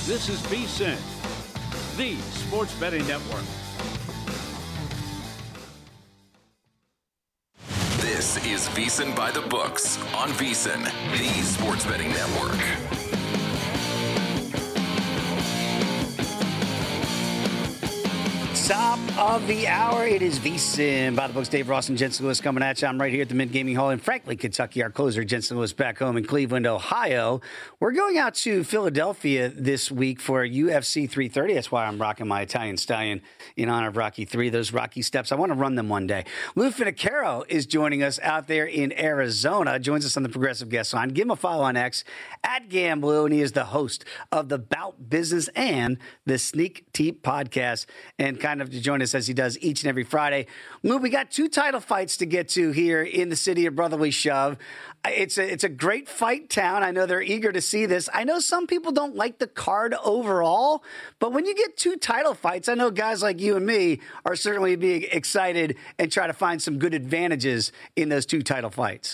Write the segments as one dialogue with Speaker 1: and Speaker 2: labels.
Speaker 1: This is VSiN, the Sports Betting Network.
Speaker 2: This is VSiN by the Books on VSiN, the Sports Betting Network.
Speaker 3: Top of the hour, it is VSiN by the Books. Dave Ross and Jensen Lewis coming at you. I'm right here at the Mid Gaming Hall in Franklin, Kentucky. Our closer, Jensen Lewis, back home in Cleveland, Ohio. We're going out to Philadelphia this week for UFC 330. That's why I'm rocking my Italian Stallion in honor of Rocky 3, those Rocky steps. I want to run them one day. Lou Finicaro is joining us out there in Arizona, joins us on the Progressive Guest Line. Give him a follow on X at GamBlue, and he is the host of the Bout Business and the Sneak Teep podcast, and kind of to join us as he does each and every Friday. Lou, we got two title fights to get to here in the city of brotherly shove. It's a great fight town. I know they're eager to see this. I know some people don't like the card overall, but when you get two title fights, I know guys like you and me are certainly being excited and try to find some good advantages in those two title fights.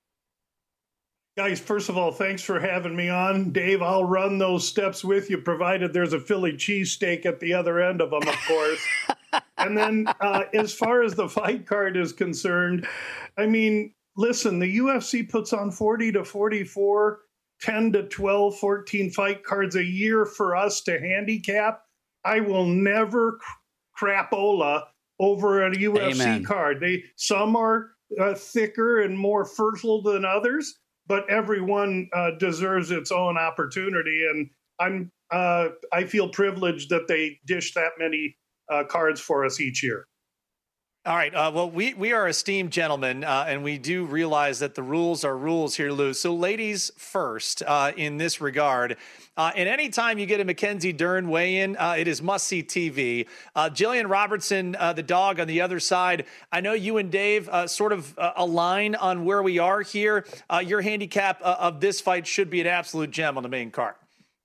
Speaker 4: Guys, first of all, thanks for having me on. Dave, I'll run those steps with you, provided there's a Philly cheesesteak at the other end of them, of course. And then as far as the fight card is concerned, I mean, listen, the UFC puts on 40 to 44, 10 to 12, 14 fight cards a year for us to handicap. I will never crapola over a UFC
Speaker 3: Amen.
Speaker 4: card. Some are thicker and more fertile than others, but everyone deserves its own opportunity. And I feel privileged that they dish that many cards for us each year.
Speaker 5: All right. Well, we are esteemed gentlemen, and we do realize that the rules are rules here, Lou. So ladies first in this regard. And anytime you get a Mackenzie Dern weigh-in, it is must-see TV. Jillian Robertson, the dog on the other side. I know you and Dave sort of align on where we are here. Your handicap of this fight should be an absolute gem on the main card.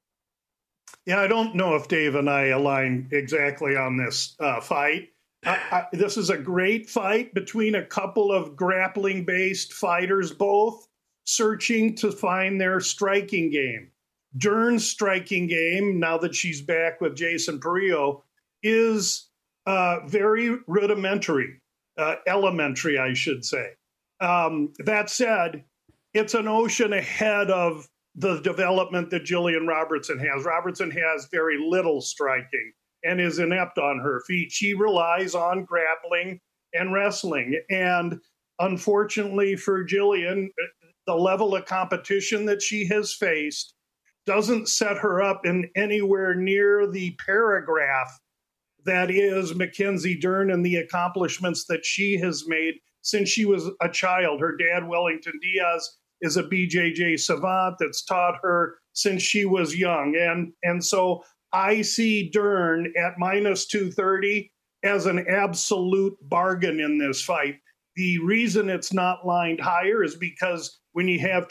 Speaker 4: Yeah, I don't know if Dave and I align exactly on this fight. This is a great fight between a couple of grappling-based fighters, both searching to find their striking game. Dern's striking game, now that she's back with Jason Parillo, is very rudimentary, elementary, I should say. That said, it's an ocean ahead of the development that Jillian Robertson has. Robertson has very little striking and is inept on her feet. She relies on grappling and wrestling. And unfortunately for Jillian, the level of competition that she has faced doesn't set her up in anywhere near the paragraph that is Mackenzie Dern and the accomplishments that she has made since she was a child. Her dad, Wellington Diaz, is a BJJ savant that's taught her since she was young. And so I see Dern at minus 230 as an absolute bargain in this fight. The reason it's not lined higher is because when you have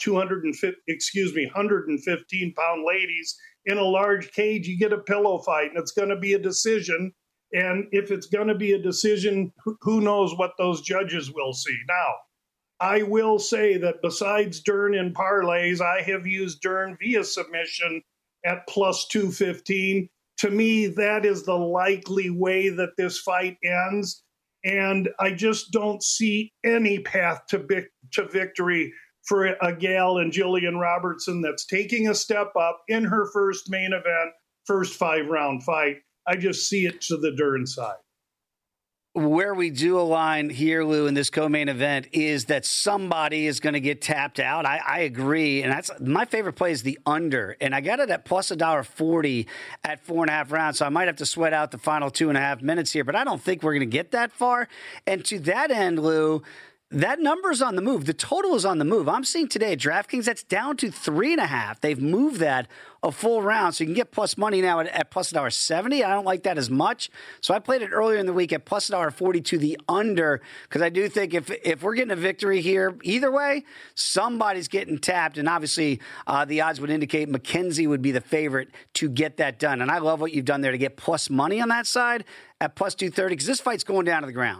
Speaker 4: 115-pound ladies in a large cage, you get a pillow fight, and it's going to be a decision. And if it's going to be a decision, who knows what those judges will see. Now, I will say that besides Dern in parlays, I have used Dern via submission at plus 215. To me, that is the likely way that this fight ends. And I just don't see any path to victory for a gal in Jillian Robertson that's taking a step up in her first main event, first 5-round fight. I just see it to the Dern side.
Speaker 3: Where we do align here, Lou, in this co-main event is that somebody is going to get tapped out. I agree. And that's my favorite play is the under. And I got it at plus $1.40 at 4.5 rounds. So I might have to sweat out the final 2.5 minutes here, but I don't think we're going to get that far. And to that end, Lou, that number's on the move. The total is on the move. I'm seeing today at DraftKings, that's down to 3.5. They've moved that a full round, so you can get plus money now at plus $1.70. I don't like that as much. So I played it earlier in the week at plus $1.40 to the under, because I do think if we're getting a victory here, either way, somebody's getting tapped. And obviously, the odds would indicate Mackenzie would be the favorite to get that done. And I love what you've done there to get plus money on that side at plus 230, because this fight's going down to the ground.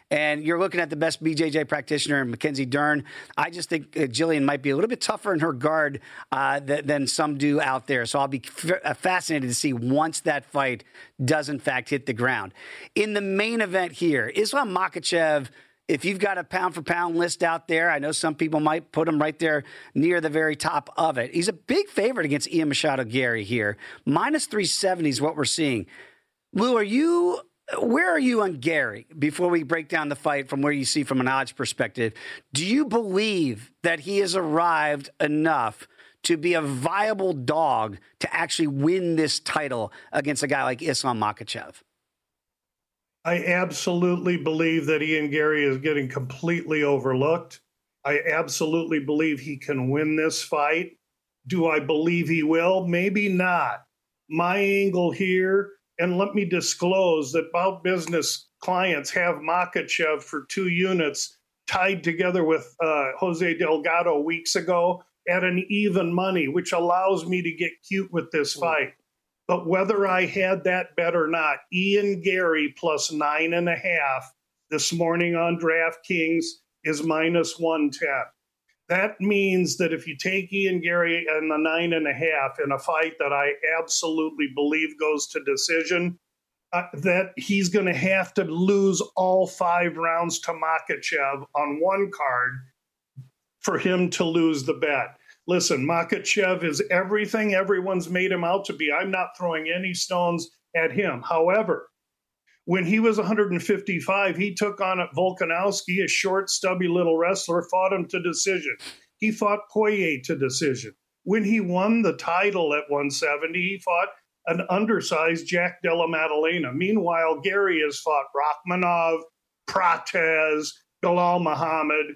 Speaker 3: and you're looking at the best BJJ practitioner, Mackenzie Dern. I just think Jillian might be a little bit tougher in her guard than some do out there. So I'll be fascinated to see once that fight does, in fact, hit the ground. In the main event here, Islam Makhachev, if you've got a pound-for-pound list out there, I know some people might put him right there near the very top of it. He's a big favorite against Ian Machado Gary here. Minus 370 is what we're seeing. Lou, where are you on Gary before we break down the fight from where you see from an odds perspective? Do you believe that he has arrived enough to be a viable dog to actually win this title against a guy like Islam Makhachev?
Speaker 4: I absolutely believe that Ian Gary is getting completely overlooked. I absolutely believe he can win this fight. Do I believe he will? Maybe not. My angle here, and let me disclose that Bout Business clients have Makhachev for 2 units tied together with Jose Delgado weeks ago at an even money, which allows me to get cute with this fight. But whether I had that bet or not, Ian Gary plus 9.5 this morning on DraftKings is minus 110. That means that if you take Ian Gary and the 9.5 in a fight that I absolutely believe goes to decision, that he's going to have to lose all 5 rounds to Makhachev on one card for him to lose the bet. Listen, Makhachev is everything everyone's made him out to be. I'm not throwing any stones at him. However, when he was 155, he took on Volkanovski, a short, stubby little wrestler, fought him to decision. He fought Poirier to decision. When he won the title at 170, he fought an undersized Jack Della Maddalena. Meanwhile, Gary has fought Rachmanov, Prates, Bilal Muhammad.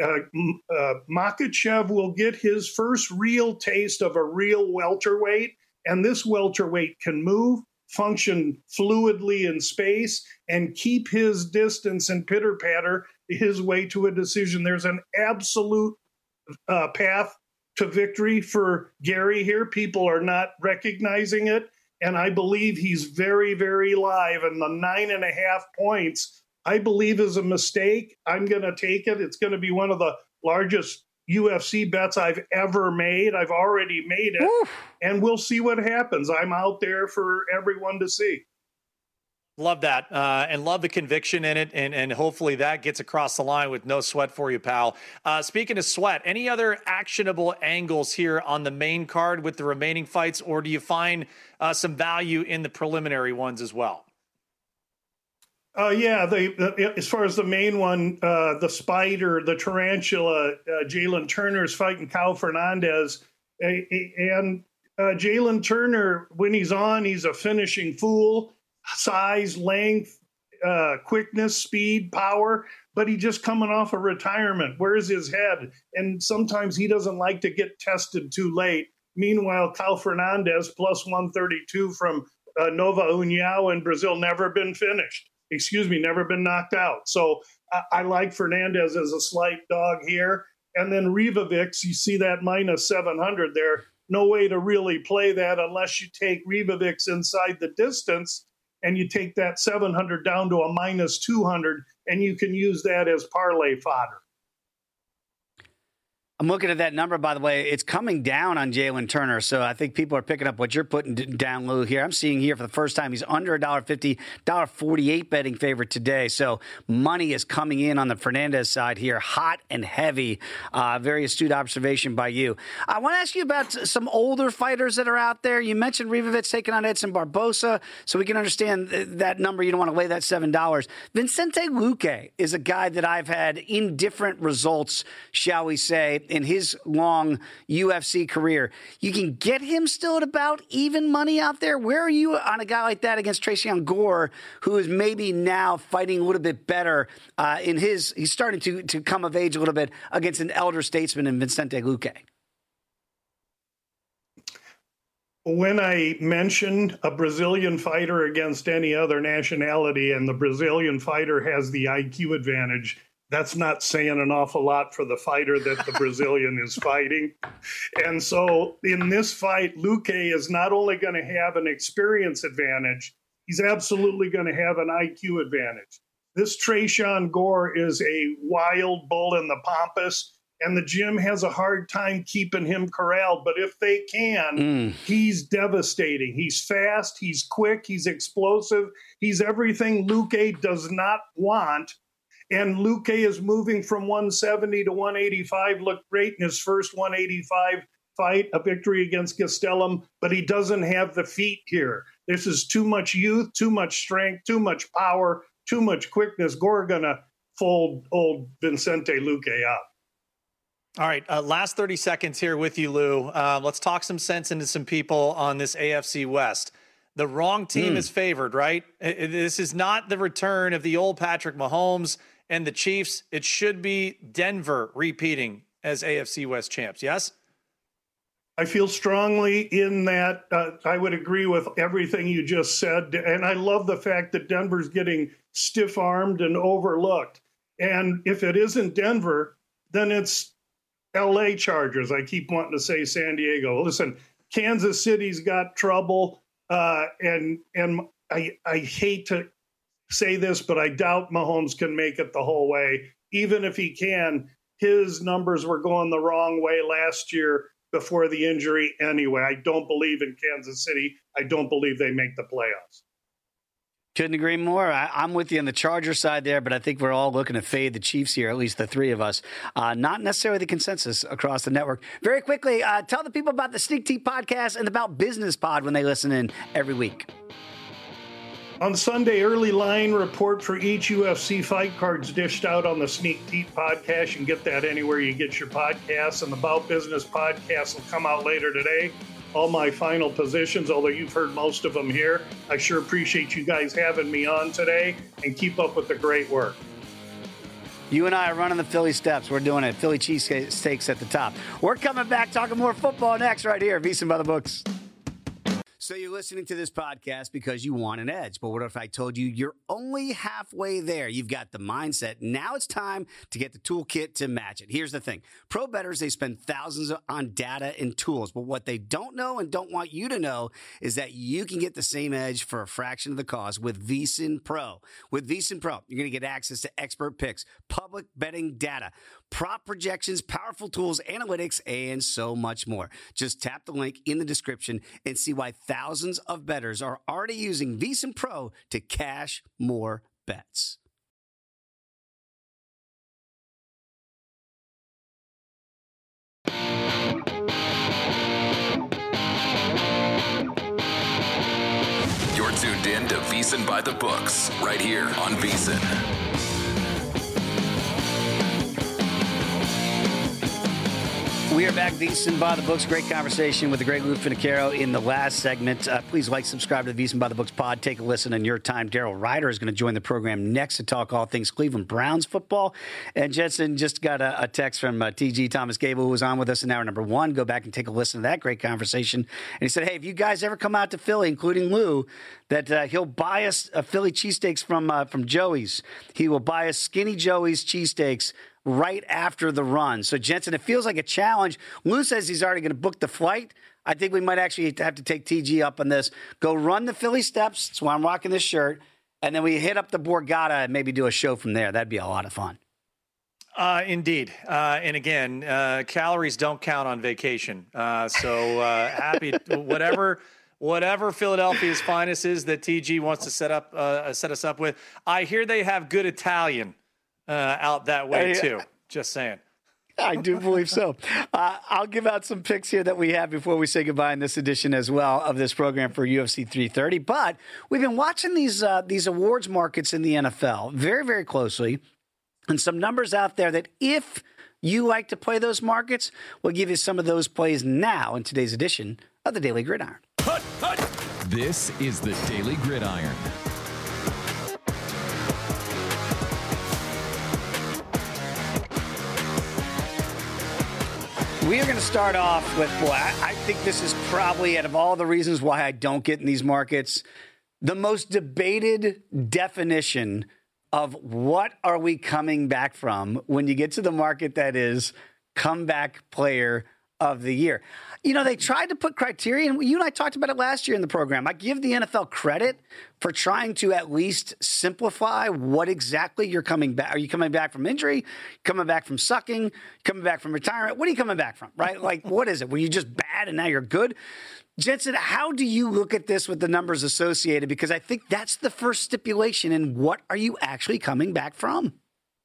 Speaker 4: Makhachev will get his first real taste of a real welterweight, and this welterweight can move, function fluidly in space, and keep his distance and pitter-patter his way to a decision. There's an absolute path to victory for Gary here. People are not recognizing it, and I believe he's very, very live, and the 9.5 points I believe is a mistake. I'm going to take it. It's going to be one of the largest UFC bets I've ever made. I've already made it. Oof. And we'll see what happens. I'm out there for everyone to see.
Speaker 5: Love that. And love the conviction in it. And hopefully that gets across the line with no sweat for you, pal. Speaking of sweat, any other actionable angles here on the main card with the remaining fights, or do you find some value in the preliminary ones as well?
Speaker 4: As far as the main one, the spider, the tarantula, Jalen Turner's fighting Kyle Fernandez. And Jalen Turner, when he's on, he's a finishing fool. Size, length, quickness, speed, power. But he just coming off of retirement. Where's his head? And sometimes he doesn't like to get tested too late. Meanwhile, Kyle Fernandez, plus 132 from Nova União in Brazil, never been knocked out. So I like Fernandez as a slight dog here. And then Ribovics, you see that minus 700 there. No way to really play that unless you take Ribovics inside the distance and you take that 700 down to a minus 200, and you can use that as parlay fodder.
Speaker 3: I'm looking at that number, by the way. It's coming down on Jalen Turner, so I think people are picking up what you're putting down, Lou, here. I'm seeing here for the first time he's under $1.50, $1.48 betting favorite today. So money is coming in on the Fernandez side here, hot and heavy. Very astute observation by you. I want to ask you about some older fighters that are out there. You mentioned Ribovics taking on Edson Barbosa, so we can understand that number. You don't want to lay that $7. Vicente Luque is a guy that I've had indifferent results, shall we say, in his long UFC career. You can get him still at about even money out there. Where are you on a guy like that against Tracion Gore, who is maybe now fighting a little bit better he's starting to come of age a little bit against an elder statesman in Vicente Luque?
Speaker 4: When I mention a Brazilian fighter against any other nationality and the Brazilian fighter has the IQ advantage, that's not saying an awful lot for the fighter that the Brazilian is fighting. And so in this fight, Luque is not only going to have an experience advantage, he's absolutely going to have an IQ advantage. This Trayshawn Gore is a wild bull in the pampas, and the gym has a hard time keeping him corralled. But if they can, he's devastating. He's fast, he's quick, he's explosive. He's everything Luque does not want. And Luque is moving from 170 to 185. Looked great in his first 185 fight, a victory against Gastelum, but he doesn't have the feet here. This is too much youth, too much strength, too much power, too much quickness. Gore gonna fold old Vicente Luque up.
Speaker 5: All right, last 30 seconds here with you, Lou. Let's talk some sense into some people on this AFC West. The wrong team is favored, right? This is not the return of the old Patrick Mahomes and the Chiefs. It should be Denver repeating as AFC West champs, yes?
Speaker 4: I feel strongly in that. I would agree with everything you just said. And I love the fact that Denver's getting stiff-armed and overlooked. And if it isn't Denver, then it's LA Chargers. I keep wanting to say San Diego. Listen, Kansas City's got trouble. And I hate to say this, but I doubt Mahomes can make it the whole way. Even if he can, his numbers were going the wrong way last year before the injury anyway. I don't believe in Kansas City. I don't believe they make the playoffs.
Speaker 3: Couldn't agree more. I'm with you on the Charger side there, but I think we're all looking to fade the Chiefs here, at least the three of us. Not necessarily the consensus across the network. Very quickly, tell the people about the Sneak Teep podcast and about Business Pod when they listen in every week.
Speaker 4: On Sunday, early line report for each UFC fight cards dished out on the Sneak Teep podcast. You can get that anywhere you get your podcasts. And the About Business podcast will come out later today. All my final positions, although you've heard most of them here. I sure appreciate you guys having me on today, and keep up with the great work.
Speaker 3: You and I are running the Philly steps. We're doing it. Philly cheesesteaks at the top. We're coming back talking more football next right here. VSiN by the Books. So you're listening to this podcast because you want an edge. But what if I told you you're only halfway there? You've got the mindset. Now it's time to get the toolkit to match it. Here's the thing. Pro bettors, they spend thousands on data and tools. But what they don't know and don't want you to know is that you can get the same edge for a fraction of the cost with VSiN Pro. With VSiN Pro, you're going to get access to expert picks, public betting data, prop projections, powerful tools, analytics, and so much more. Just tap the link in the description and see why thousands of bettors are already using VSiN Pro to cash more bets.
Speaker 2: You're tuned in to VSiN by the Books, right here on VSiN.
Speaker 3: We are back, VSiN by the Books. Great conversation with the great Lou Finicaro in the last segment. Please like, subscribe to the VSiN by the Books pod. Take a listen on your time. Daryl Ryder is going to join the program next to talk all things Cleveland Browns football. And Jensen just got a text from TG Thomas Gable, who was on with us in hour number one. Go back and take a listen to that great conversation. And he said, hey, if you guys ever come out to Philly, including Lou, that he'll buy us a Philly cheesesteaks from Joey's. He will buy us Skinny Joey's cheesesteaks right after the run. So, Jensen, it feels like a challenge. Lou says he's already going to book the flight. I think we might actually have to take TG up on this. Go run the Philly steps. That's why I'm rocking this shirt. And then we hit up the Borgata and maybe do a show from there. That'd be a lot of fun.
Speaker 5: Indeed. And again, calories don't count on vacation. So happy whatever Philadelphia's finest is that TG wants to set us up with. I hear they have good Italian out that way too. Just saying.
Speaker 3: I do believe so. I'll give out some picks here that we have before we say goodbye in this edition as well of this program for UFC 330. But we've been watching these awards markets in the NFL very, very closely, and some numbers out there that if you like to play those markets, we'll give you some of those plays now in today's edition of the Daily Gridiron.
Speaker 6: This is the Daily Gridiron.
Speaker 3: We are going to start off with, I think this is probably, out of all the reasons why I don't get in these markets, the most debated definition of what are we coming back from when you get to the market that is comeback player of the year. You know, they tried to put criteria, and you and I talked about it last year in the program. I give the NFL credit for trying to at least simplify what exactly you're coming back. Are you coming back from injury? Coming back from sucking? Coming back from retirement? What are you coming back from, right? Like, what is it? Were you just bad and now you're good? Jensen, how do you look at this with the numbers associated? Because I think that's the first stipulation in what are you actually coming back from?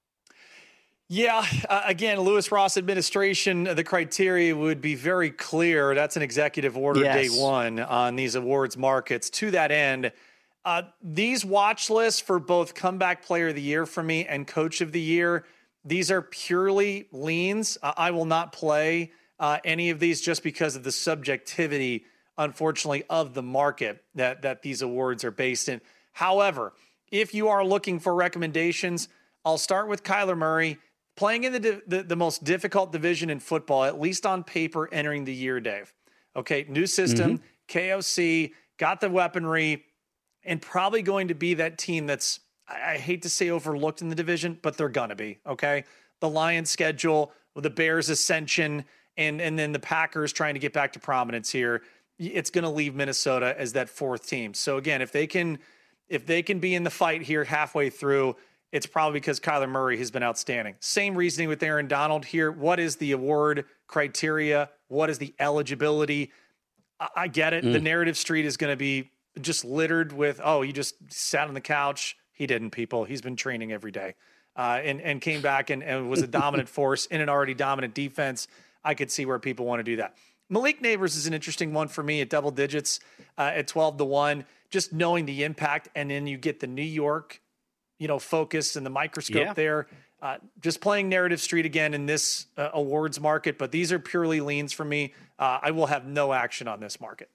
Speaker 5: Yeah, again, Lewis Ross administration, the criteria would be very clear. That's an executive order day one on these awards markets. To that end, these watch lists for both comeback player of the year for me and coach of the year, these are purely leans. I will not play any of these just because of the subjectivity, unfortunately, of the market that these awards are based in. However, if you are looking for recommendations, I'll start with Kyler Murray. Playing in the most difficult division in football, at least on paper, entering the year, Dave. Okay, new system, KOC, got the weaponry, and probably going to be that team that's, I hate to say overlooked in the division, but they're going to be, okay? The Lions schedule, the Bears ascension, and then the Packers trying to get back to prominence here, it's going to leave Minnesota as that fourth team. So again, if they can be in the fight here halfway through, it's probably because Kyler Murray has been outstanding. Same reasoning with Aaron Donald here. What is the award criteria? What is the eligibility? I get it. The narrative street is going to be just littered with, oh, he just sat on the couch. He didn't, people. He's been training every day and came back and was a dominant force in an already dominant defense. I could see where people want to do that. Malik Neighbors is an interesting one for me at double digits at 12-1, just knowing the impact. And then you get the New York focus and the microscope there. Just playing narrative street again in this awards market, but these are purely leans for me. I will have no action on this market.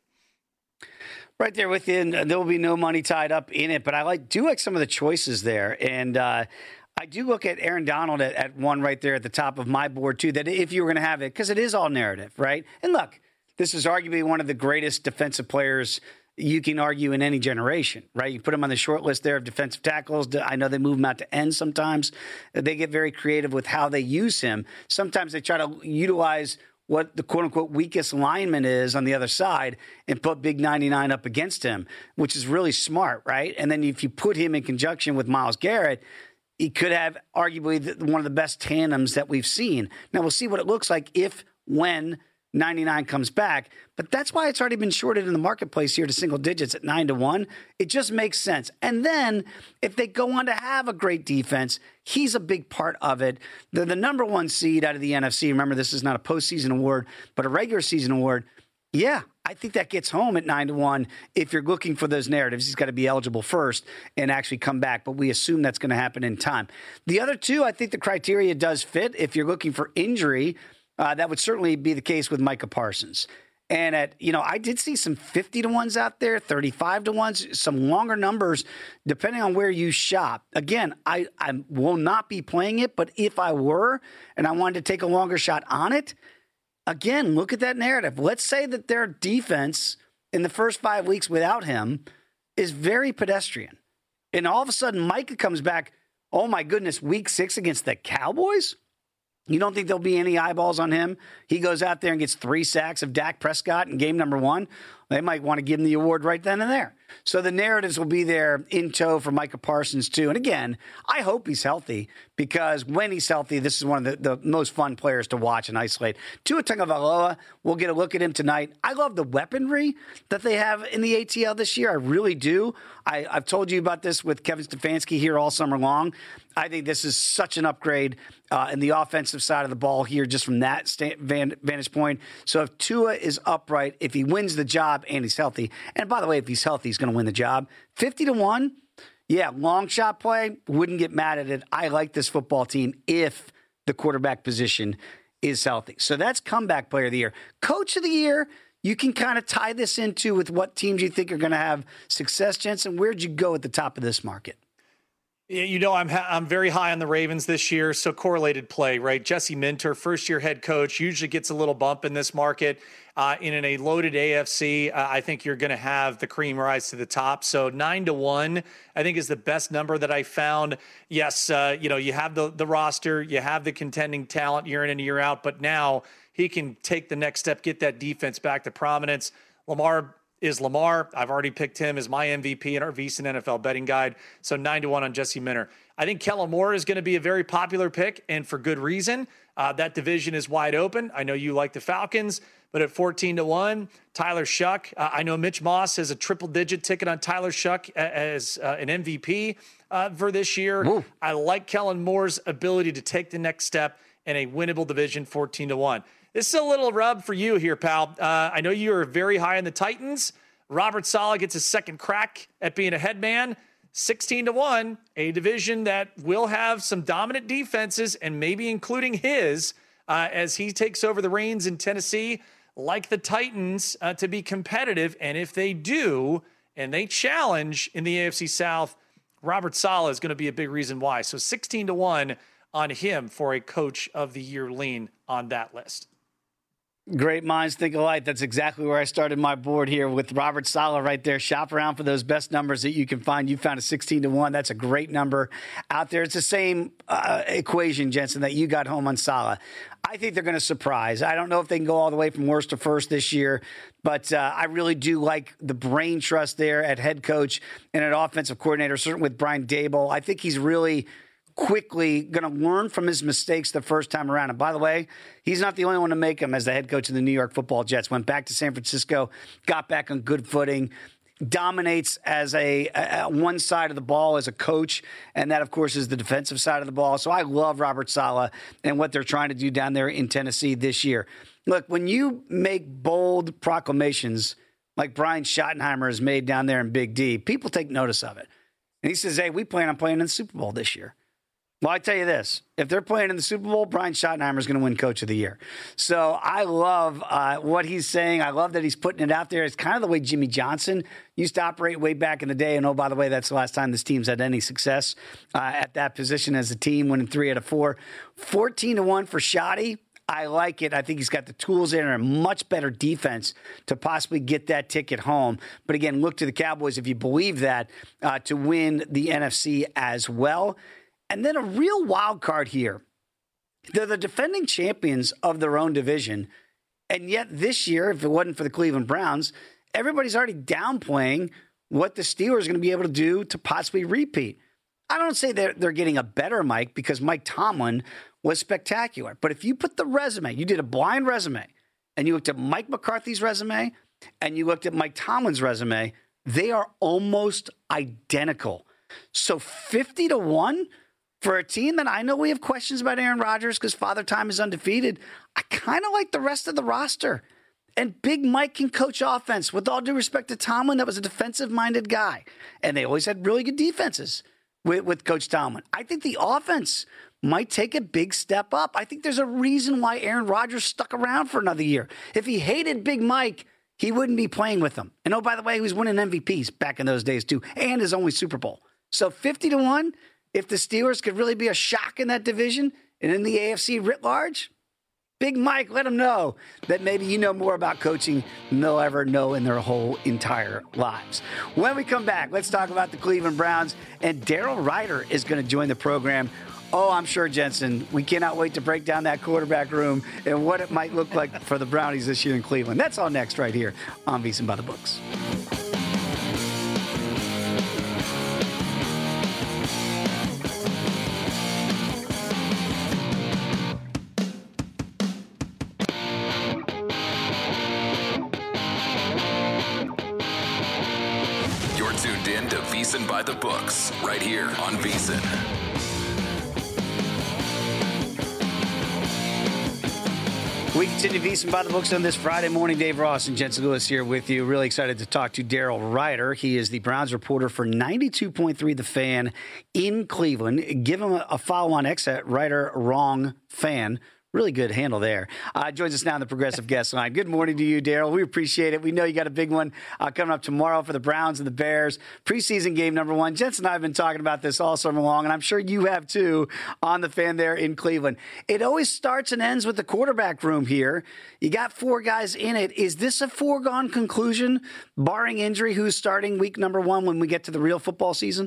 Speaker 3: Right there within, there will be no money tied up in it, but I do like some of the choices there. And I do look at Aaron Donald at one right there at the top of my board too, that if you were going to have it, because it is all narrative, right? And look, this is arguably one of the greatest defensive players you can argue in any generation, right? You put him on the short list there of defensive tackles. I know they move him out to end sometimes. They get very creative with how they use him. Sometimes they try to utilize what the quote-unquote weakest lineman is on the other side and put big 99 up against him, which is really smart, right? And then if you put him in conjunction with Myles Garrett, he could have arguably one of the best tandems that we've seen. Now, we'll see what it looks like when 99 comes back, but that's why it's already been shorted in the marketplace here to single digits at 9-1. It just makes sense. And then if they go on to have a great defense, he's a big part of it. They're the number one seed out of the NFC. Remember, this is not a postseason award, but a regular season award. Yeah, I think that gets home at 9-1. If you're looking for those narratives, he's got to be eligible first and actually come back. But we assume that's going to happen in time. The other two, I think the criteria does fit. If you're looking for injury, that would certainly be the case with Micah Parsons. And I did see some 50-1s out there, 35-1s, some longer numbers, depending on where you shop. Again, I will not be playing it, but if I were and I wanted to take a longer shot on it, again, look at that narrative. Let's say that their defense in the first 5 weeks without him is very pedestrian. And all of a sudden, Micah comes back, oh my goodness, week 6 against the Cowboys? You don't think there'll be any eyeballs on him? He goes out there and gets 3 sacks of Dak Prescott in game number 1. They might want to give him the award right then and there. So the narratives will be there in tow for Micah Parsons, too. And again, I hope he's healthy because when he's healthy, this is one of the most fun players to watch and isolate. Tua Tagovailoa, we'll get a look at him tonight. I love the weaponry that they have in the ATL this year. I really do. I've told you about this with Kevin Stefanski here all summer long. I think this is such an upgrade in the offensive side of the ball here just from that vantage point. So if Tua is upright, if he wins the job and he's healthy, and by the way, if he's healthy, he's going to win the job. 50-1, yeah, long shot play, wouldn't get mad at it. I like this football team if the quarterback position is healthy. So that's comeback player of the year. Coach of the year, you can kind of tie this into with what teams you think are going to have success, Jensen. Where'd you go at the top of this market?
Speaker 5: I'm very high on the Ravens this year, so correlated play, right? Jesse Minter, first-year head coach, usually gets a little bump in this market. In a loaded AFC, I think you're going to have the cream rise to the top. So 9-1, I think, is the best number that I found. Yes, you have the roster, you have the contending talent year in and year out, but now he can take the next step, get that defense back to prominence. Lamar is Lamar. I've already picked him as my MVP in our VSiN NFL betting guide. So 9-1 on Jesse Minter. I think Kellen Moore is going to be a very popular pick, and for good reason. That division is wide open. I know you like the Falcons, but at 14-1, Tyler Shuck. I know Mitch Moss has a triple-digit ticket on Tyler Shuck as an MVP for this year. Woo. I like Kellen Moore's ability to take the next step in a winnable division, 14-1. This is a little rub for you here, pal. I know you are very high in the Titans. Robert Saleh gets his second crack at being a head man. 16-1, a division that will have some dominant defenses and maybe including his as he takes over the reins in Tennessee, like the Titans, to be competitive. And if they do, and they challenge in the AFC South, Robert Saleh is going to be a big reason why. So 16-1 on him for a coach of the year lean on that list.
Speaker 3: Great minds think alike. That's exactly where I started my board here with Robert Saleh right there. Shop around for those best numbers that you can find. You found a 16-1. That's a great number out there. It's the same equation, Jensen, that you got home on Saleh. I think they're going to surprise. I don't know if they can go all the way from worst to first this year, but I really do like the brain trust there at head coach and at offensive coordinator, certainly with Brian Daboll. I think he's really quickly going to learn from his mistakes the first time around. And by the way, he's not the only one to make them as the head coach of the New York Football Jets. Went back to San Francisco, got back on good footing, dominates as a one side of the ball as a coach, and that, of course, is the defensive side of the ball. So I love Robert Saleh and what they're trying to do down there in Tennessee this year. Look, when you make bold proclamations like Brian Schottenheimer has made down there in Big D, people take notice of it. And he says, hey, we plan on playing in the Super Bowl this year. Well, I tell you this, if they're playing in the Super Bowl, Brian Schottenheimer is going to win Coach of the Year. So I love what he's saying. I love that he's putting it out there. It's kind of the way Jimmy Johnson used to operate way back in the day. And, oh, by the way, that's the last time this team's had any success at that position as a team, winning 3 out of 4. 14-1 for Schotty. I like it. I think he's got the tools in and a much better defense to possibly get that ticket home. But, again, look to the Cowboys, if you believe that, to win the NFC as well. And then a real wild card here. They're the defending champions of their own division. And yet this year, if it wasn't for the Cleveland Browns, everybody's already downplaying what the Steelers are going to be able to do to possibly repeat. I don't say they're getting a better Mike because Mike Tomlin was spectacular. But if you put the resume, you did a blind resume, and you looked at Mike McCarthy's resume, and you looked at Mike Tomlin's resume, they are almost identical. So 50-1 for a team that I know we have questions about Aaron Rodgers because Father Time is undefeated. I kind of like the rest of the roster. And Big Mike can coach offense. With all due respect to Tomlin, that was a defensive-minded guy. And they always had really good defenses with Coach Tomlin. I think the offense might take a big step up. I think there's a reason why Aaron Rodgers stuck around for another year. If he hated Big Mike, he wouldn't be playing with him. And, oh, by the way, he was winning MVPs back in those days, too, and his only Super Bowl. So 50-1, if the Steelers could really be a shock in that division and in the AFC writ large, Big Mike, let them know that maybe you know more about coaching than they'll ever know in their whole entire lives. When we come back, let's talk about the Cleveland Browns, and Daryl Ryder is going to join the program. Oh, I'm sure, Jensen, we cannot wait to break down that quarterback room and what it might look like for the Brownies this year in Cleveland. That's all next right here on VSiN by the Books.
Speaker 2: Tuned in to VSiN by the Books, right here on VSiN.
Speaker 3: We continue VSiN by the Books on this Friday morning. Dave Ross and Jensen Lewis here with you. Really excited to talk to Daryl Ryder. He is the Browns reporter for 92.3 The Fan in Cleveland. Give him a follow on X at Ryder Wrong Fan. Really good handle there. Joins us now on the Progressive Guest Line. Good morning to you, Daryl. We appreciate it. We know you got a big one coming up tomorrow for the Browns and the Bears. Preseason game number 1. Jensen and I have been talking about this all summer long, and I'm sure you have too on the Fan there in Cleveland. It always starts and ends with the quarterback room here. You got 4 guys in it. Is this a foregone conclusion, barring injury, who's starting week number 1 when we get to the real football season?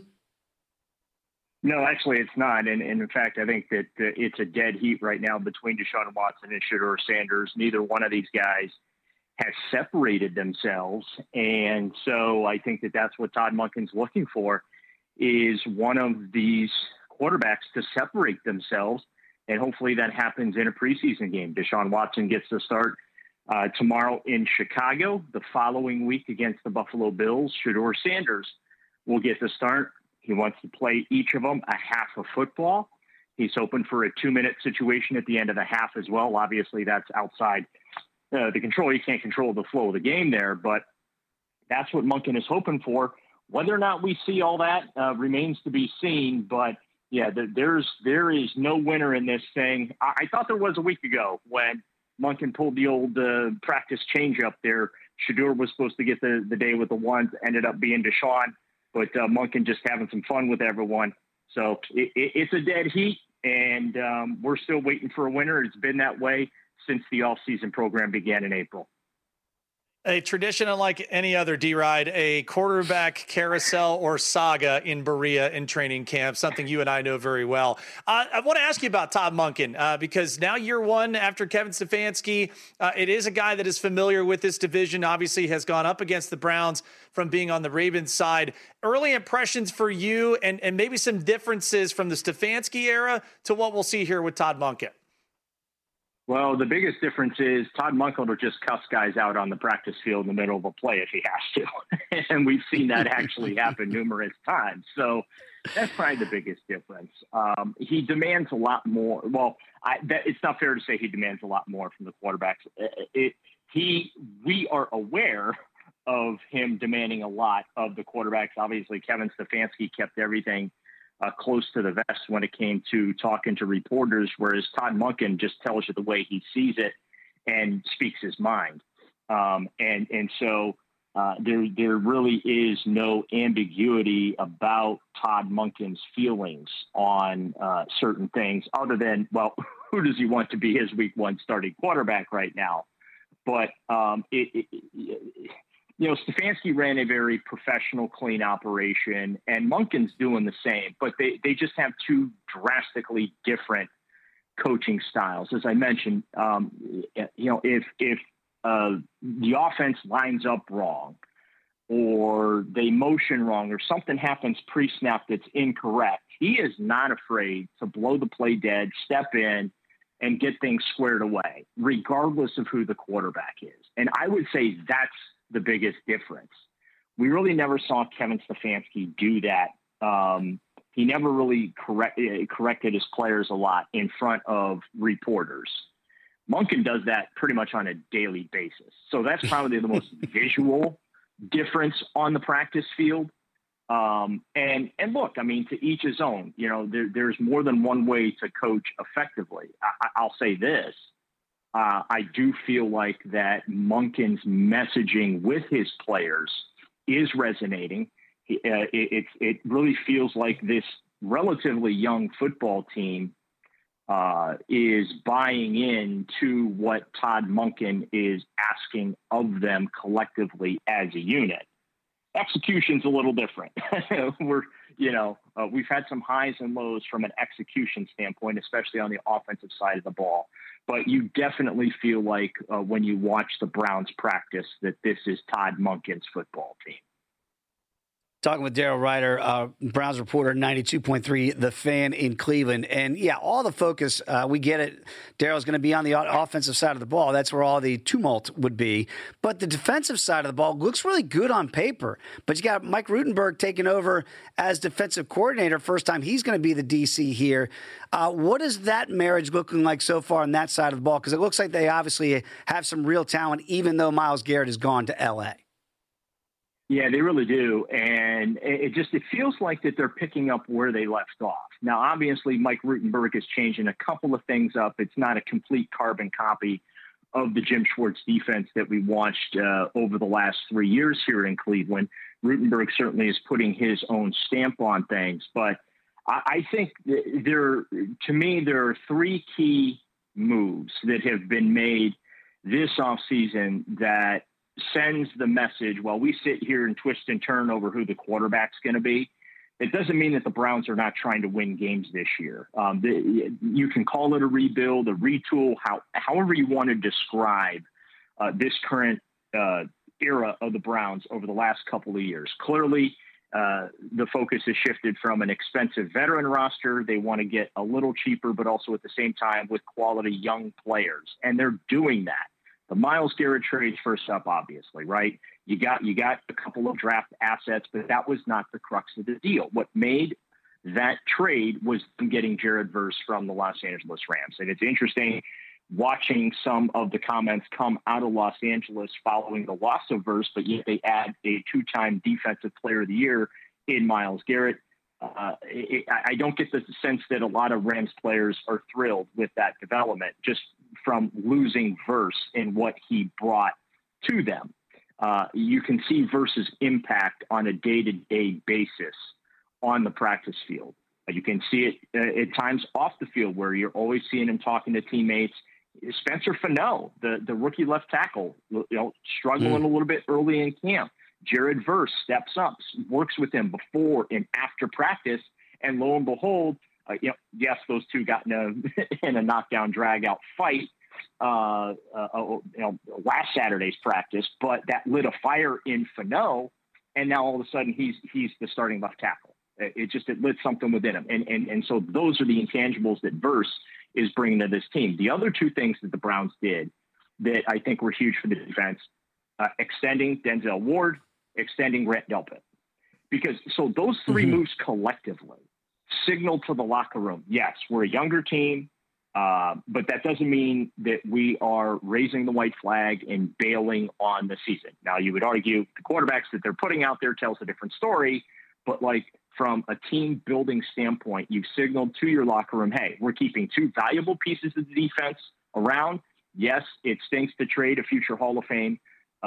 Speaker 7: No, actually, it's not. And in fact, I think that it's a dead heat right now between Deshaun Watson and Shedeur Sanders. Neither one of these guys has separated themselves. And so I think that that's what Todd Monken's looking for, is one of these quarterbacks to separate themselves. And hopefully that happens in a preseason game. Deshaun Watson gets to start tomorrow in Chicago. The following week against the Buffalo Bills, Shedeur Sanders will get to start. He wants to play each of them a half of football. He's hoping for a 2-minute situation at the end of the half as well. Obviously, that's outside the control. You can't control the flow of the game there, but that's what Monken is hoping for. Whether or not we see all that remains to be seen. But, yeah, there is no winner in this thing. I thought there was a week ago when Monken pulled the old practice change up there. Shedeur was supposed to get the day with the ones, ended up being Deshaun. But Monken just having some fun with everyone. So it's a dead heat, and we're still waiting for a winner. It's been that way since the off-season program began in April.
Speaker 5: A tradition unlike any other, D-Ride, a quarterback carousel or saga in Berea in training camp, something you and I know very well. I want to ask you about Todd Monken because now year 1 after Kevin Stefanski, it is a guy that is familiar with this division, obviously has gone up against the Browns from being on the Ravens side. Early impressions for you and maybe some differences from the Stefanski era to what we'll see here with Todd Monken.
Speaker 7: Well, the biggest difference is Todd Monken will just cuss guys out on the practice field in the middle of a play if he has to. And we've seen that actually happen numerous times. So that's probably the biggest difference. He demands a lot more. Well, it's not fair to say he demands a lot more from the quarterbacks. We are aware of him demanding a lot of the quarterbacks. Obviously, Kevin Stefanski kept everything close to the vest when it came to talking to reporters, whereas Todd Monken just tells you the way he sees it and speaks his mind. And so there really is no ambiguity about Todd Monken's feelings on certain things other than, well, who does he want to be his week 1 starting quarterback right now? But Stefanski ran a very professional, clean operation, and Monken's doing the same, but they just have 2 drastically different coaching styles. As I mentioned, if the offense lines up wrong or they motion wrong or something happens pre-snap that's incorrect, he is not afraid to blow the play dead, step in, and get things squared away, regardless of who the quarterback is. And I would say that's the biggest difference. We really never saw Kevin Stefanski do that. He never really corrected his players a lot in front of reporters. Monken does that pretty much on a daily basis. So that's probably the most visual difference on the practice field. And look, I mean, to each his own. There's more than one way to coach effectively. I'll say this. I do feel like that Monken's messaging with his players is resonating. It really feels like this relatively young football team is buying into what Todd Monken is asking of them collectively as a unit. Execution's a little different. We've had some highs and lows from an execution standpoint, especially on the offensive side of the ball. But you definitely feel like when you watch the Browns practice that this is Todd Monken's football team.
Speaker 3: Talking with Daryl Ryder, Browns reporter, 92.3 The Fan in Cleveland. And, yeah, all the focus, we get it. Daryl's going to be on the offensive side of the ball. That's where all the tumult would be. But the defensive side of the ball looks really good on paper. But you got Mike Rutenberg taking over as defensive coordinator. First time he's going to be the DC here. What is that marriage looking like so far on that side of the ball? Because it looks like they obviously have some real talent, even though Myles Garrett has gone to L.A.
Speaker 7: Yeah, they really do. And it feels like that they're picking up where they left off. Now, obviously, Mike Rutenberg is changing a couple of things up. It's not a complete carbon copy of the Jim Schwartz defense that we watched over the last 3 years here in Cleveland. Rutenberg certainly is putting his own stamp on things. But I think there are three key moves that have been made this offseason that sends the message while we sit here and twist and turn over who the quarterback's going to be. It doesn't mean that the Browns are not trying to win games this year. You can call it a rebuild, a retool, however you want to describe this current era of the Browns over the last couple of years. Clearly, the focus has shifted from an expensive veteran roster. They want to get a little cheaper, but also at the same time with quality young players. And they're doing that. The Myles Garrett trade first up, obviously, right? You got a couple of draft assets, but that was not the crux of the deal. What made that trade was them getting Jared Verse from the Los Angeles Rams. And it's interesting watching some of the comments come out of Los Angeles following the loss of Verse, but yet they add a two-time Defensive Player of the Year in Myles Garrett. I don't get the sense that a lot of Rams players are thrilled with that development just from losing Verse and what he brought to them. You can see Verse's impact on a day-to-day basis on the practice field. You can see it at times off the field where you're always seeing him talking to teammates. Spencer Fano, the rookie left tackle, struggling a little bit early in camp. Jared Verse steps up, works with him before and after practice, and lo and behold, yes, those two got in a knockdown, drag-out fight last Saturday's practice, but that lit a fire in Fano, and now all of a sudden he's the starting left tackle. It lit something within him, and so those are the intangibles that Verse is bringing to this team. The other two things that the Browns did that I think were huge for the defense: extending Denzel Ward, extending Grant Delpit. Because so those three moves collectively signal to the locker room, yes, we're a younger team, but that doesn't mean that we are raising the white flag and bailing on the season. Now, you would argue the quarterbacks that they're putting out there tells a different story, but from a team building standpoint, you've signaled to your locker room, hey, we're keeping two valuable pieces of the defense around. Yes, it stinks to trade a future Hall of Fame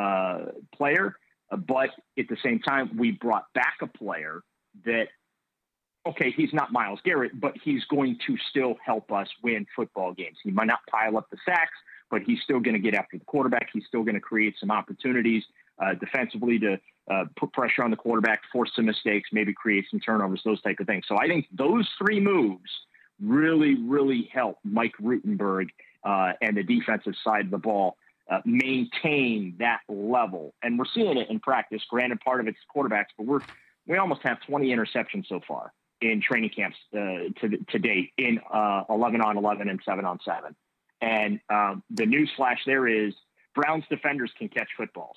Speaker 7: player, but at the same time, we brought back a player that, okay, he's not Myles Garrett, but he's going to still help us win football games. He might not pile up the sacks, but he's still going to get after the quarterback. He's still going to create some opportunities defensively to put pressure on the quarterback, force some mistakes, maybe create some turnovers, those type of things. So I think those three moves really, really help Mike Rutenberg and the defensive side of the ball maintain that level. And we're seeing it in practice. Granted, part of it's quarterbacks, but we almost have 20 interceptions so far in training camps to date in 11-on-11 and 7-on-7. And the news flash there is Browns defenders can catch footballs.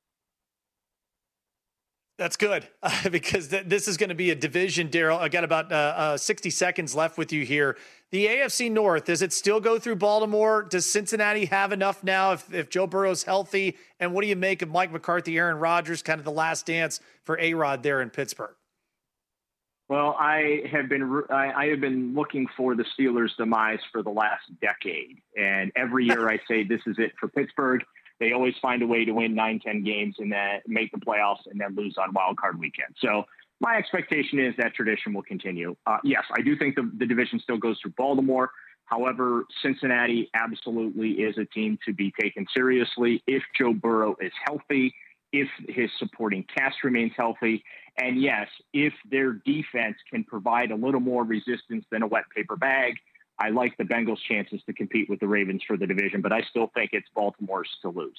Speaker 5: That's good because this is going to be a division, Daryl. I got about 60 seconds left with you here. The AFC North, does it still go through Baltimore? Does Cincinnati have enough now if Joe Burrow's healthy? And what do you make of Mike McCarthy, Aaron Rodgers, kind of the last dance for A-Rod there in Pittsburgh?
Speaker 7: Well, I have been looking for the Steelers' demise for the last decade. And every year I say this is it for Pittsburgh. They always find a way to win 9-10 games and then make the playoffs and then lose on wild card weekend. So my expectation is that tradition will continue. Yes, I do think the division still goes through Baltimore. However, Cincinnati absolutely is a team to be taken seriously if Joe Burrow is healthy, if his supporting cast remains healthy, and yes, if their defense can provide a little more resistance than a wet paper bag. I like the Bengals' chances to compete with the Ravens for the division, but I still think it's Baltimore's to lose.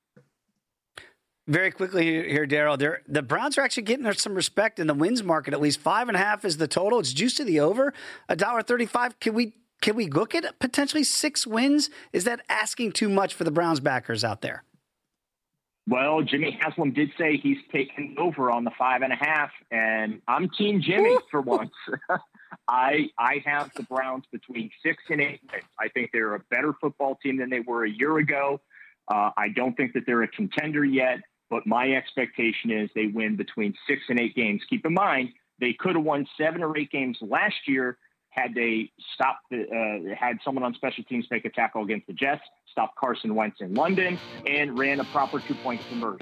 Speaker 3: Very quickly here, Daryl, the Browns are actually getting some respect in the wins market. At least 5.5 is the total. It's juiced to the over, $1.35. Can we look at potentially 6 wins? Is that asking too much for the Browns backers out there?
Speaker 7: Well, Jimmy Haslam did say he's taken over on the 5.5, and I'm Team Jimmy for once. I have the Browns between 6 and 8 wins. I think they're a better football team than they were a year ago. I don't think that they're a contender yet. but my expectation is they win between 6 and 8 games. Keep in mind, they could have won 7 or 8 games last year had they stopped had someone on special teams make a tackle against the Jets, stopped Carson Wentz in London, and ran a proper 2-point conversion.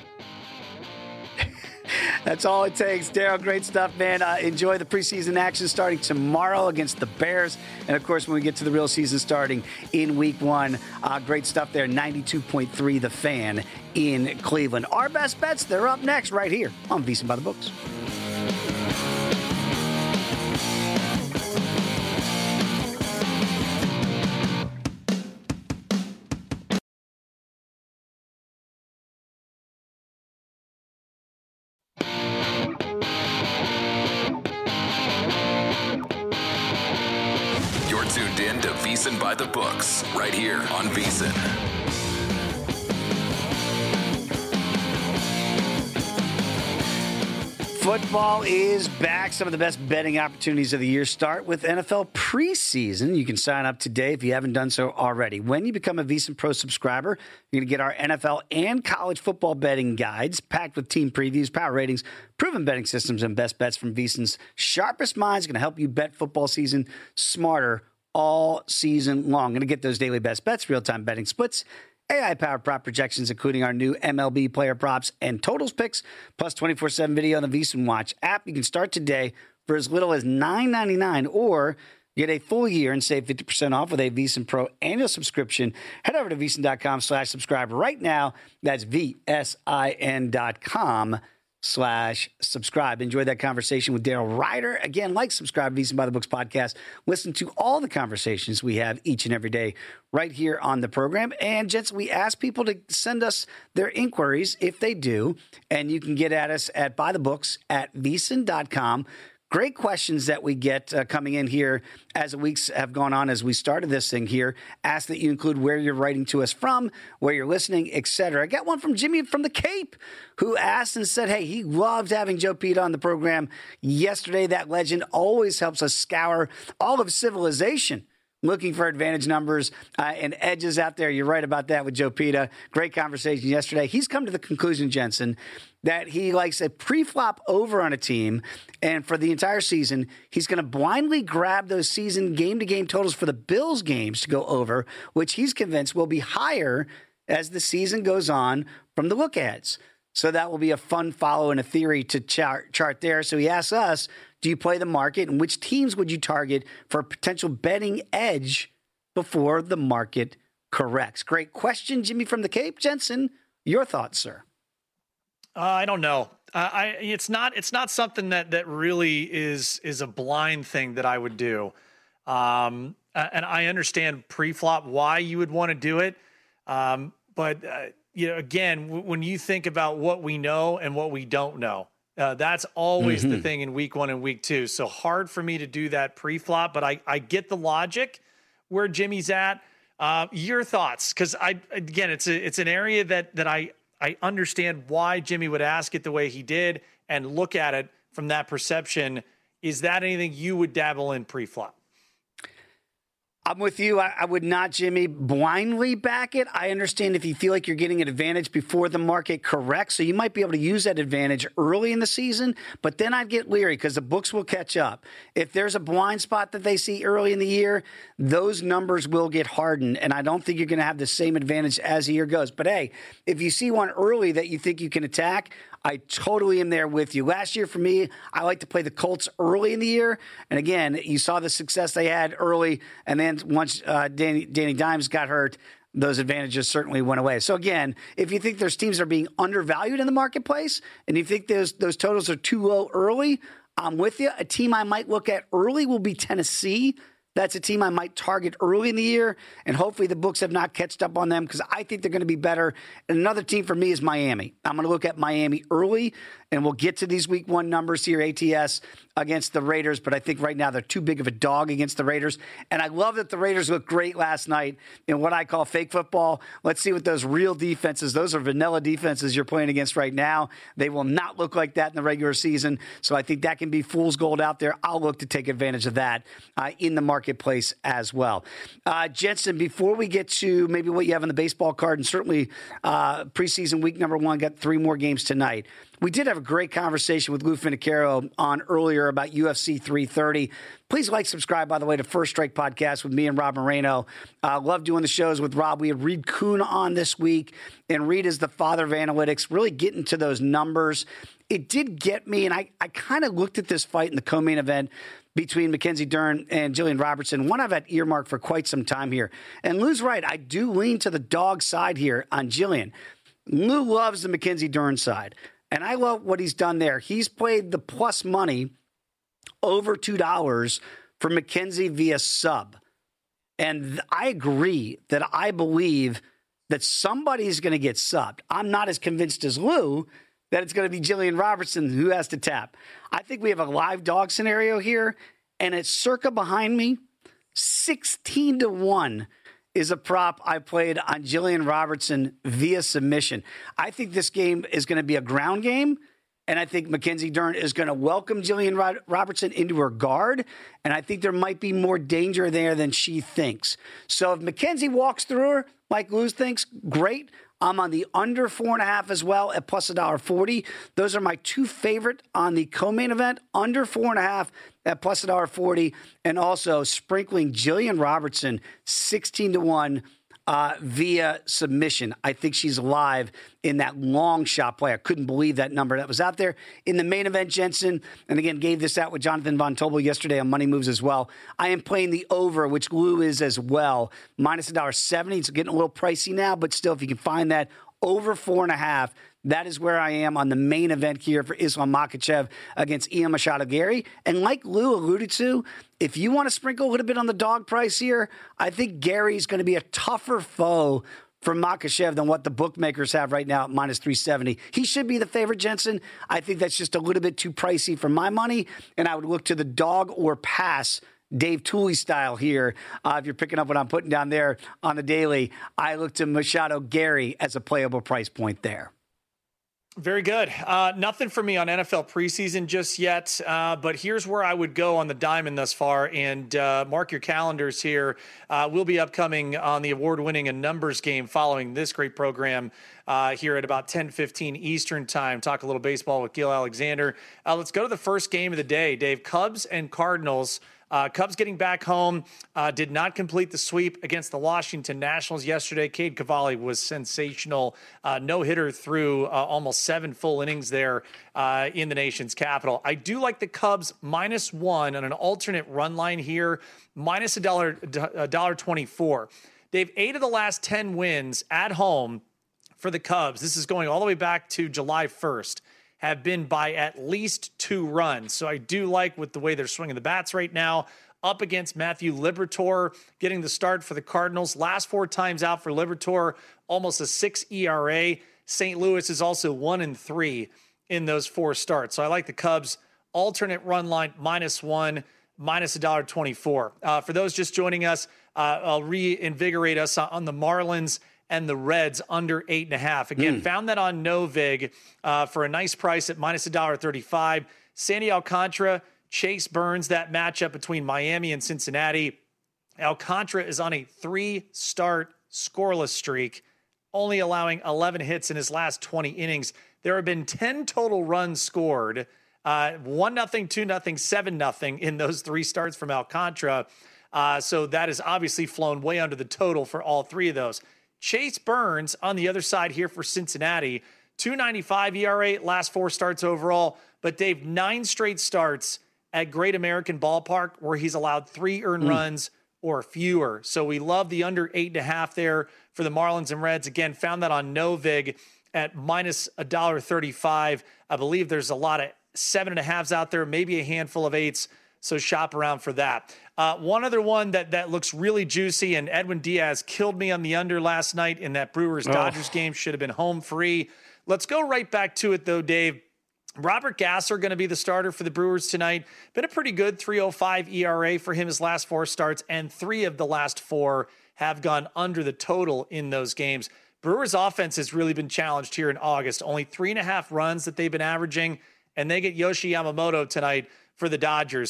Speaker 3: That's all it takes. Daryl, great stuff, man. Enjoy the preseason action starting tomorrow against the Bears. And, of course, when we get to the real season starting in week 1, great stuff there. 92.3 The Fan in Cleveland. Our best bets, they're up next right here on VSiN by the Books.
Speaker 2: Tuned in to VSiN by the Books, right here on VSiN.
Speaker 3: Football is back. Some of the best betting opportunities of the year start with NFL preseason. You can sign up today if you haven't done so already. When you become a VSiN Pro subscriber, you're going to get our NFL and college football betting guides packed with team previews, power ratings, proven betting systems, and best bets from VSiN's sharpest minds. Going to help you bet football season smarter all season long. Going to get those daily best bets, real-time betting splits, AI-powered prop projections, including our new MLB player props and totals picks, plus 24/7 video on the VSiN Watch app. You can start today for as little as $9.99 or get a full year and save 50% off with a VSiN Pro annual subscription. Head over to VSiN.com/subscribe right now. That's VSIN.com/subscribe. Enjoy that conversation with Daryl Ryder. Again, subscribe to VSiN by the Books podcast. Listen to all the conversations we have each and every day right here on the program. And, gents, we ask people to send us their inquiries if they do. And you can get at us at bythebooks@VSiN.com. Great questions that we get coming in here as the weeks have gone on as we started this thing here. Ask that you include where you're writing to us from, where you're listening, etc. I got one from Jimmy from the Cape who asked and said, hey, he loved having Joe Peta on the program yesterday. That legend always helps us scour all of civilization looking for advantage numbers and edges out there. You're right about that with Joe Peta. Great conversation yesterday. He's come to the conclusion, Jensen, that he likes a pre-flop over on a team, and for the entire season, he's going to blindly grab those season game-to-game totals for the Bills games to go over, which he's convinced will be higher as the season goes on from the look-aheads. So that will be a fun follow and a theory to chart there. So he asks us, do you play the market, and which teams would you target for a potential betting edge before the market corrects? Great question, Jimmy from the Cape. Jensen, your thoughts, sir?
Speaker 5: I don't know. It's not something that really is a blind thing that I would do. And I understand pre-flop why you would want to do it. But again, when you think about what we know and what we don't know, that's always the thing in week 1 and week 2. So hard for me to do that pre-flop, but I get the logic where Jimmy's at. Your thoughts? Because it's an area that I understand why Jimmy would ask it the way he did and look at it from that perception. Is that anything you would dabble in pre-flop?
Speaker 3: I'm with you. I would not, Jimmy, blindly back it. I understand if you feel like you're getting an advantage before the market corrects, so you might be able to use that advantage early in the season, but then I'd get leery because the books will catch up. If there's a blind spot that they see early in the year, those numbers will get hardened, and I don't think you're going to have the same advantage as the year goes. But, hey, if you see one early that you think you can attack, I totally am there with you. Last year, for me, I like to play the Colts early in the year. And again, you saw the success they had early. And then once Danny Dimes got hurt, those advantages certainly went away. So again, if you think there's teams that are being undervalued in the marketplace and you think those totals are too low early, I'm with you. A team I might look at early will be Tennessee. That's a team I might target early in the year, and hopefully the books have not catched up on them because I think they're going to be better. And another team for me is Miami. I'm going to look at Miami early, and we'll get to these week 1 numbers here, ATS against the Raiders, but I think right now they're too big of a dog against the Raiders. And I love that the Raiders looked great last night in what I call fake football. Let's see what those real defenses, those are vanilla defenses you're playing against right now. They will not look like that in the regular season. So I think that can be fool's gold out there. I'll look to take advantage of that in the market marketplace as well. Jensen, before we get to maybe what you have on the baseball card, and certainly preseason week number 1, got 3 more games tonight. We did have a great conversation with Lou Finicaro on earlier about UFC 330. Please like, subscribe, by the way, to First Strike Podcast with me and Rob Moreno. Love doing the shows with Rob. We had Reed Kuhn on this week, and Reed is the father of analytics, really getting to those numbers. It did get me, and I kind of looked at this fight in the co-main event between Mackenzie Dern and Jillian Robertson, one I've had earmarked for quite some time here. And Lou's right. I do lean to the dog side here on Jillian. Lou loves the Mackenzie Dern side. And I love what he's done there. He's played the plus money over $2 for Mackenzie via sub. And I agree that I believe that somebody's going to get subbed. I'm not as convinced as Lou that it's going to be Jillian Robertson who has to tap. I think we have a live dog scenario here, and it's circa behind me. 16-1 is a prop I played on Jillian Robertson via submission. I think this game is going to be a ground game, and I think Mackenzie Dern is going to welcome Jillian Robertson into her guard, and I think there might be more danger there than she thinks. So if Mackenzie walks through her like Lou thinks, great. I'm on the under 4.5 as well at plus $1.40. Those are my 2 favorite on the co-main event, under 4.5 at plus $1.40, and also sprinkling Jillian Robertson 16-1 via submission. I think she's live in that long shot play. I couldn't believe that number that was out there. In the main event, Jensen, and again, gave this out with Jonathan Von Tobel yesterday on Money Moves as well. I am playing the over, which Lou is as well, minus $1.70. It's getting a little pricey now, but still, if you can find that over 4.5, that is where I am on the main event here for Islam Makhachev against Ian Machado Gary. And like Lou alluded to, if you want to sprinkle a little bit on the dog price here, I think Gary's going to be a tougher foe for Makhachev than what the bookmakers have right now at minus 370. He should be the favorite, Jensen. I think that's just a little bit too pricey for my money, and I would look to the dog or pass Dave Tooley style here. If you're picking up what I'm putting down there on the daily, I look to Machado Gary as a playable price point there.
Speaker 5: Very good. Nothing for me on NFL preseason just yet, but here's where I would go on the diamond thus far, and mark your calendars here. We'll be upcoming on the award-winning A Numbers Game following this great program here at about 10:15 Eastern time. Talk a little baseball with Gil Alexander. Let's go to the first game of the day, Dave. Cubs and Cardinals. Cubs getting back home, did not complete the sweep against the Washington Nationals yesterday. Cade Cavalli was sensational. No-hitter through almost 7 full innings there in the nation's capital. I do like the Cubs -1 on an alternate run line here, minus $1.24. They've 8 of the last 10 wins at home for the Cubs. This is going all the way back to July 1st. Have been by at least 2 runs. So I do like with the way they're swinging the bats right now, up against Matthew Liberatore, getting the start for the Cardinals. Last 4 times out for Liberatore, almost a 6 ERA. St. Louis is also 1-3 in those 4 starts. So I like the Cubs alternate run line -1, minus $1.24. For those just joining us, I'll reinvigorate us on the Marlins and the Reds under 8.5. Again, found that on Novig for a nice price at minus $1.35. Sandy Alcantara, Chase Burns, that matchup between Miami and Cincinnati. Alcantara is on a 3-start scoreless streak, only allowing 11 hits in his last 20 innings. There have been 10 total runs scored, 1-0, 2-0, 7-0 in those 3 starts from Alcantara. So that has obviously flown way under the total for all 3 of those. Chase Burns on the other side here for Cincinnati, 2.95 ERA, last 4 starts overall, but Dave, 9 straight starts at Great American Ballpark where he's allowed 3 earned runs or fewer. So we love the under 8.5 there for the Marlins and Reds. Again, found that on Novig at minus $1.35. I believe there's a lot of 7.5s out there, maybe a handful of 8s. So shop around for that. One other one that looks really juicy, and Edwin Diaz killed me on the under last night in that Brewers-Dodgers game. Should have been home free. Let's go right back to it, though, Dave. Robert Gasser going to be the starter for the Brewers tonight. Been a pretty good 3.05 ERA for him his last 4 starts, and 3 of the last 4 have gone under the total in those games. Brewers' offense has really been challenged here in August. Only 3.5 runs that they've been averaging, and they get Yoshi Yamamoto tonight for the Dodgers.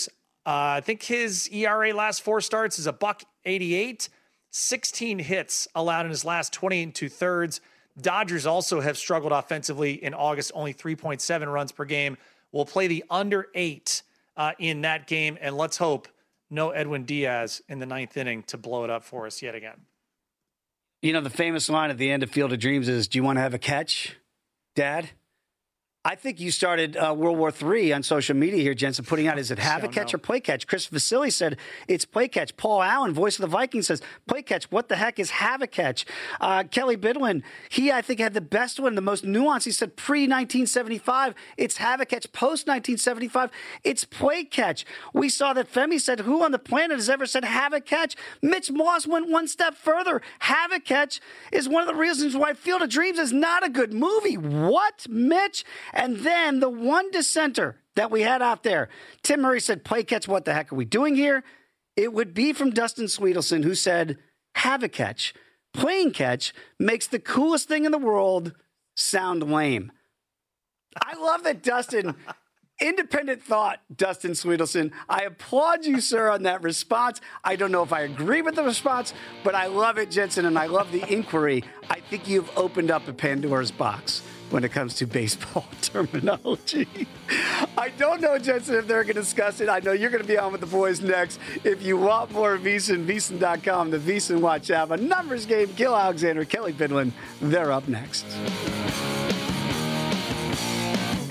Speaker 5: I think his ERA last 4 starts is $1.88, 16 hits allowed in his last 20 2/3. Dodgers also have struggled offensively in August, only 3.7 runs per game. We'll play the under 8 in that game, and let's hope no Edwin Diaz in the 9th inning to blow it up for us yet again.
Speaker 3: You know, the famous line at the end of Field of Dreams is, do you want to have a catch, Dad? I think you started World War III on social media here, Jensen, putting out, is it have a catch or play catch? Chris Vasily said it's play catch. Paul Allen, voice of the Vikings, says play catch. What the heck is have a catch? Kelly Bidwin, he, I think, had the best one, the most nuanced. He said pre-1975, it's have a catch. Post-1975, it's play catch. We saw that Femi said, who on the planet has ever said have a catch? Mitch Moss went one step further. Have a catch is one of the reasons why Field of Dreams is not a good movie. What, Mitch? And then the one dissenter that we had out there, Tim Murray said, play catch, what the heck are we doing here? It would be from Dustin Sweetelson, who said, have a catch. Playing catch makes the coolest thing in the world sound lame. I love that, Dustin. Independent thought, Dustin Sweetelson. I applaud you, sir, on that response. I don't know if I agree with the response, but I love it, Jensen, and I love the inquiry. I think you've opened up a Pandora's box when it comes to baseball terminology. I don't know, Jensen, if they're going to discuss it. I know you're going to be on with the boys next. If you want more VSiN, VSiN.com, the VSiN Watch app, a numbers game, Gil Alexander, Kelly Bidwin, they're up next.